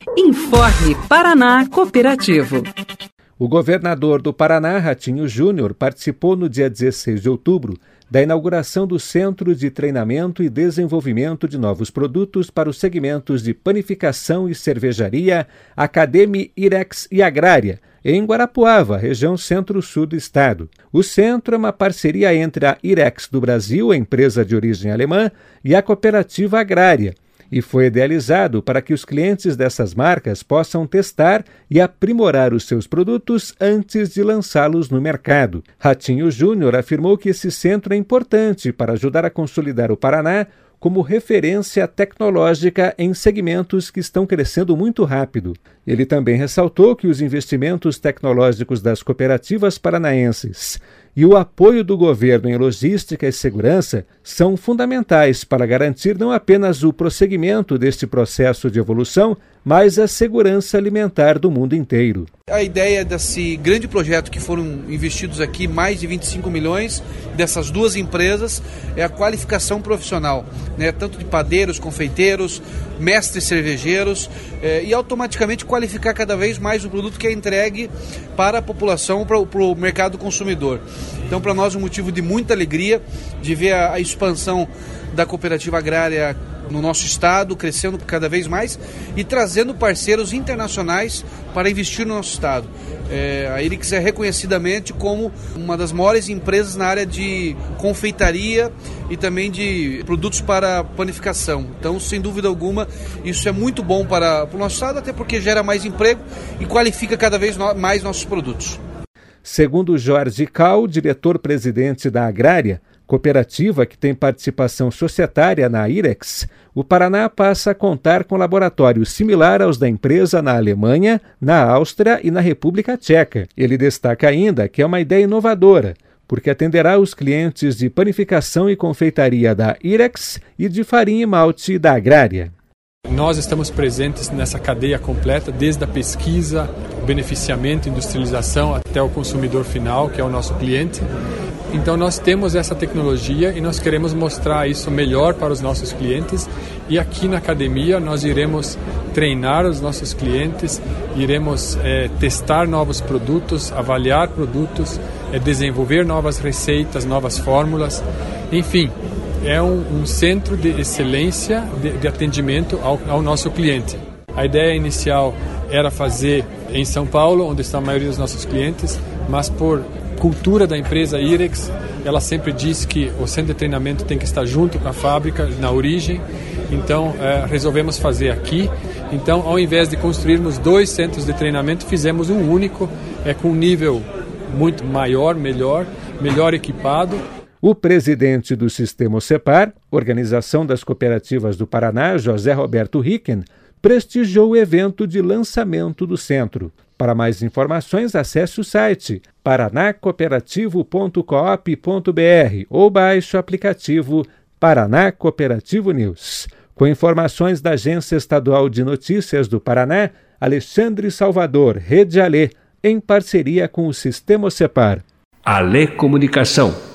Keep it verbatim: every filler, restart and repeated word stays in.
Informe Paraná Cooperativo. O governador do Paraná, Ratinho Júnior, participou no dia dezesseis de outubro da inauguração do Centro de Treinamento e Desenvolvimento de Novos Produtos para os segmentos de panificação e cervejaria, Academy, Irex e Agrária, em Guarapuava, região centro-sul do estado. O centro é uma parceria entre a Irex do Brasil, a empresa de origem alemã, e a Cooperativa Agrária, e foi idealizado para que os clientes dessas marcas possam testar e aprimorar os seus produtos antes de lançá-los no mercado. Ratinho Júnior afirmou que esse centro é importante para ajudar a consolidar o Paraná como referência tecnológica em segmentos que estão crescendo muito rápido. Ele também ressaltou que os investimentos tecnológicos das cooperativas paranaenses e o apoio do governo em logística e segurança são fundamentais para garantir não apenas o prosseguimento deste processo de evolução, mas a segurança alimentar do mundo inteiro. A ideia desse grande projeto que foram investidos aqui, mais de vinte e cinco milhões, dessas duas empresas, é a qualificação profissional, né? Tanto de padeiros, confeiteiros, mestres cervejeiros, eh, e automaticamente qualificar cada vez mais o produto que é entregue para a população, para o mercado consumidor. Então, para nós, é um motivo de muita alegria de ver a, a expansão da cooperativa agrária no nosso estado, crescendo cada vez mais e trazendo parceiros internacionais para investir no nosso estado. É, a Irex é reconhecidamente como uma das maiores empresas na área de confeitaria e também de produtos para panificação. Então, sem dúvida alguma, isso é muito bom para, para o nosso estado, até porque gera mais emprego e qualifica cada vez no, mais nossos produtos. Segundo Jorge Cal, diretor-presidente da Agrária, cooperativa que tem participação societária na Irex, o Paraná passa a contar com laboratório similar aos da empresa na Alemanha, na Áustria e na República Tcheca. Ele destaca ainda que é uma ideia inovadora, porque atenderá os clientes de panificação e confeitaria da Irex e de farinha e malte da Agrária. Nós estamos presentes nessa cadeia completa, desde a pesquisa, beneficiamento, industrialização, até o consumidor final, que é o nosso cliente. Então nós temos essa tecnologia e nós queremos mostrar isso melhor para os nossos clientes. E aqui na academia nós iremos treinar os nossos clientes, iremos é, testar novos produtos, avaliar produtos, é, desenvolver novas receitas, novas fórmulas, enfim. É um, um centro de excelência de, de atendimento ao, ao nosso cliente. A ideia inicial era fazer em São Paulo, onde está a maioria dos nossos clientes, mas por cultura da empresa Irex, ela sempre diz que o centro de treinamento tem que estar junto com a fábrica, na origem, então é, resolvemos fazer aqui. Então, ao invés de construirmos dois centros de treinamento, fizemos um único, é, com um nível muito maior, melhor, melhor equipado. O presidente do Sistema Cepar, Organização das Cooperativas do Paraná, José Roberto Ricken, prestigiou o evento de lançamento do centro. Para mais informações, acesse o site paraná cooperativo ponto coop ponto br ou baixe o aplicativo Paraná Cooperativo News. Com informações da Agência Estadual de Notícias do Paraná, Alexandre Salvador, Rede Alê, em parceria com o Sistema Cepar. Alê Comunicação.